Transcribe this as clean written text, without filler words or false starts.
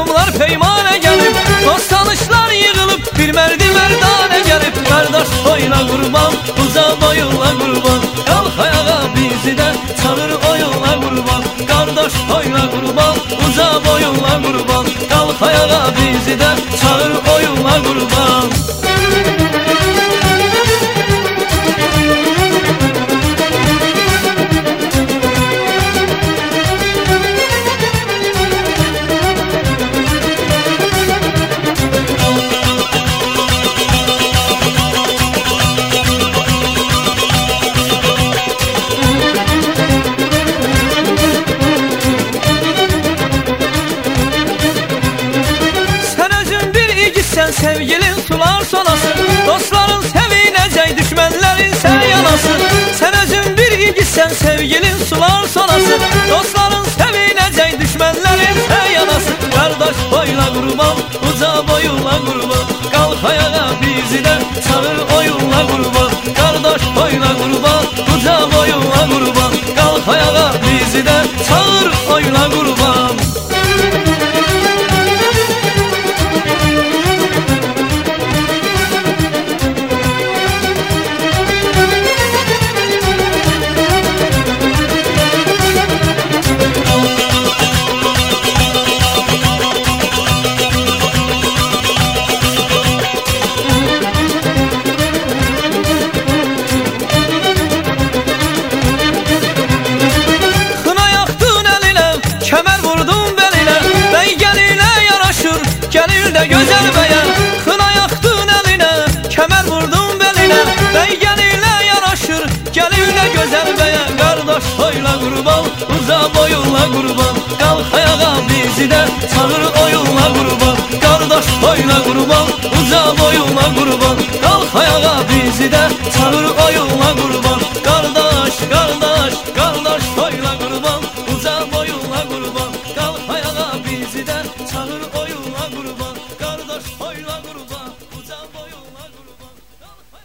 adamlar peymana gelip, dost tanışlar yığılıp, bir merdi merdane gelip, kardeş oyna kurban, uza boyunla kurban, kalk ayağa bizi de çağır oyunla kurban, kardeş oyna kurban, uza boyunla kurban, kalk ayağa bizi de çağır oyunla kurban. Sen sevgilin sular sonası, dostların sevinecek, düşmenlerin sen yanası. Sen özün bir gitsen sevgilin sular sonası, dostların sevinecek, düşmenlerin sen yanası. Kardeş boyla kurban, uza boyunla kurban, kalk ayağa bizi de çağır oyunla kurban. Kardeş boyla kurban, uza boyunla kurban, kalk ayağa bizi de çağır oyunla kurban. Kemer vurdum beline, bey geline yaraşır, gelir de güzel beyen. Kına yaktın eline, kemer vurdum beline, bey geline yaraşır, gelir de güzel beyen. Kardeş oyla kurban, uza boyunla kurban, kalk ayağa bizi de çağır oyunla kurban. Kardeş oyla kurban, uza boyunla kurban, kalk ayağa bizi de çağır oyunla kurban.